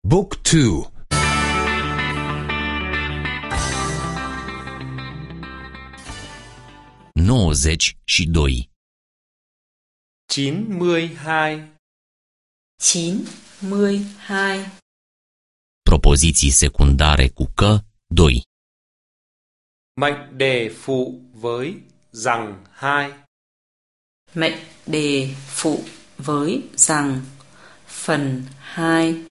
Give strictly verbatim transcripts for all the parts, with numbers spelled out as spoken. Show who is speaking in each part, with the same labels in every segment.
Speaker 1: Book two.
Speaker 2: nouăzeci și doi.
Speaker 3: chín mươi hai.
Speaker 4: chín mươi hai.
Speaker 2: Propoziții secundare cu că, doi.
Speaker 3: Mệnh đề phụ với rằng hai.
Speaker 4: Mệnh đề phụ với rằng phần hai.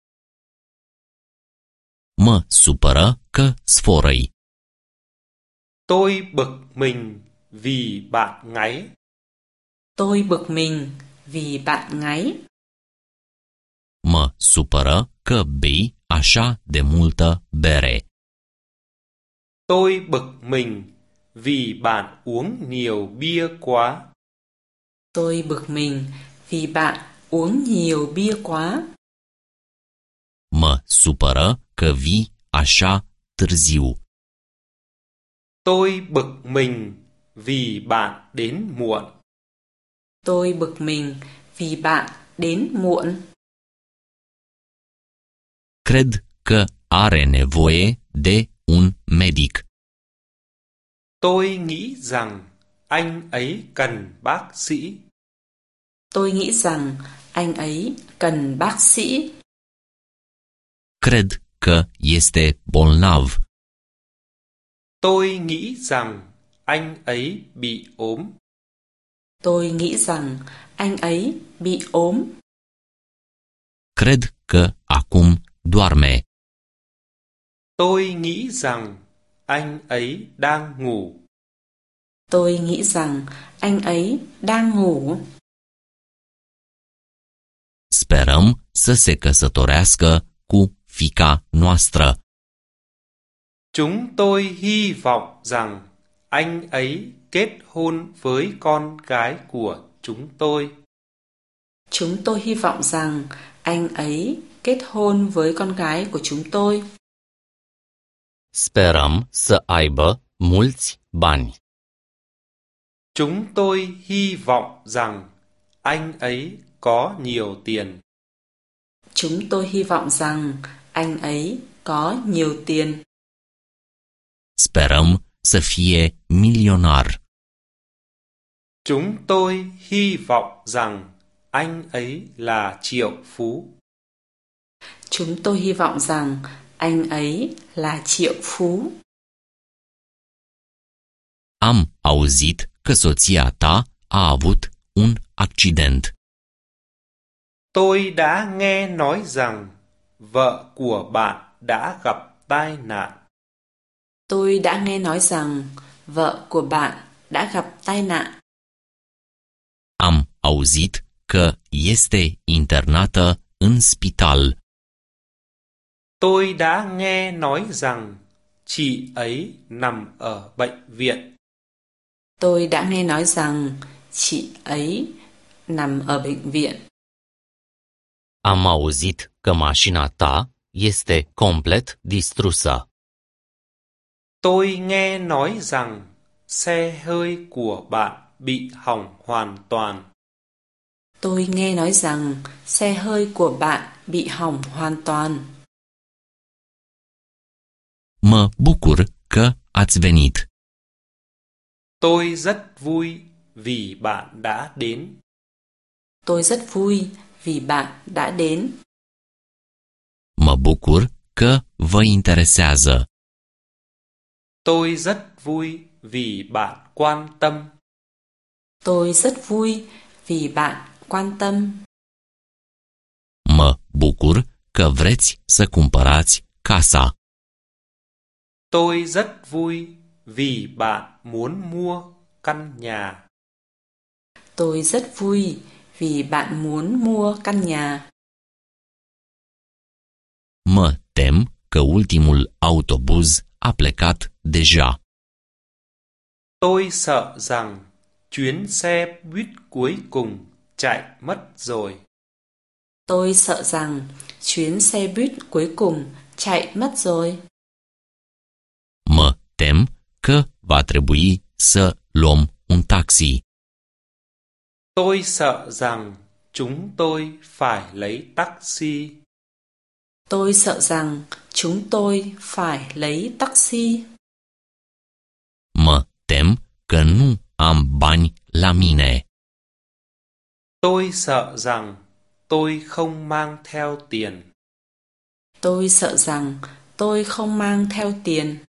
Speaker 2: Mă supără că sforăi.
Speaker 3: Tôi bực mình vì bạn ngáy.
Speaker 4: Tôi bực mình vì bạn ngáy.
Speaker 2: Mă supără că bei așa de multă bere.
Speaker 3: Tôi bực mình vì bạn uống nhiều bia quá.
Speaker 4: Tôi bực mình vì bạn uống nhiều bia quá.
Speaker 2: Mă supără că vii așa târziu.
Speaker 3: Tôi bực mình vì bạn đến muộn.
Speaker 4: Tôi bực mình vì bạn đến muộn.
Speaker 2: Cred că are nevoie de un medic.
Speaker 3: Tôi nghĩ rằng anh ấy cần bác sĩ.
Speaker 4: Tôi nghĩ rằng anh ấy cần bác sĩ.
Speaker 2: Cred că este bolnav.
Speaker 3: Tôi nghĩ rằng anh ấy bị ốm.
Speaker 4: Tôi nghĩ rằng anh ấy bị ốm.
Speaker 2: Cred că acum doarme.
Speaker 3: Tôi nghĩ rằng anh ấy đang ngủ.
Speaker 4: Tôi nghĩ rằng anh ấy đang ngủ.
Speaker 2: Sperăm să se căsătorească cu fiica noastră.
Speaker 3: Chúng tôi hy vọng rằng anh ấy kết hôn với con gái của chúng tôi.
Speaker 4: Chúng tôi hy vọng rằng anh ấy kết hôn với con gái của chúng tôi.
Speaker 2: Sperăm să aibă mulți bani.
Speaker 3: Chúng tôi hy vọng rằng anh ấy có nhiều tiền.
Speaker 4: Chúng tôi hy vọng rằng anh ấy có nhiều tiền.
Speaker 2: Sperăm să fie milionar.
Speaker 3: Chúng tôi hy vọng rằng anh ấy là triệu phú.
Speaker 4: Chúng tôi hy vọng rằng anh ấy là triệu phú.
Speaker 2: Am auzit că soția ta a avut un accident.
Speaker 3: Tôi đã nghe nói rằng vợ của bạn đã gặp tai nạn.
Speaker 4: Tôi đã nghe nói rằng vợ của bạn đã gặp tai nạn.
Speaker 2: Am auzit că este internată în spital.
Speaker 3: Tôi đã nghe nói rằng chị ấy nằm ở bệnh viện.
Speaker 4: Tôi đã nghe nói rằng chị ấy nằm ở bệnh viện.
Speaker 2: Am auzit că mașina ta este complet distrusă.
Speaker 3: Tôi nghe nói rằng xe hơi của bạn bị hỏng hoàn toàn.
Speaker 4: Tôi nghe nói rằng xe hơi của bạn bị hỏng hoàn toàn.
Speaker 2: Mă bucur că ați venit.
Speaker 3: Tôi rất vui vì bạn đã đến.
Speaker 4: Tôi rất vui vì bạn đã đến.
Speaker 2: Mă bucur că vă interesează.
Speaker 3: Tôi rất vui vì bạn quan tâm.
Speaker 4: Tôi rất vui vì bạn quan tâm.
Speaker 2: Mă bucur că vreți să cumpărați casa.
Speaker 3: Tôi rất vui vì bạn muốn mua căn nhà.
Speaker 4: Tôi rất vui vì bạn muốn mua căn nhà.
Speaker 2: Mă tem că ultimul autobuz a plecat deja.
Speaker 3: Tôi sợ rằng chuyến xe buýt cuối cùng chạy mất rồi.
Speaker 4: Tôi sợ rằng chuyến xe buýt cuối cùng chạy mất rồi.
Speaker 2: Mă tem că va trebui să luăm un taxi.
Speaker 3: Tôi sợ rằng chúng tôi phải lấy taxi.
Speaker 4: Tôi sợ rằng chúng tôi phải lấy taxi.
Speaker 2: Mă tem că nu am bani la mine.
Speaker 3: Tôi sợ rằng tôi không mang theo tiền.
Speaker 4: Tôi sợ rằng tôi không mang theo tiền.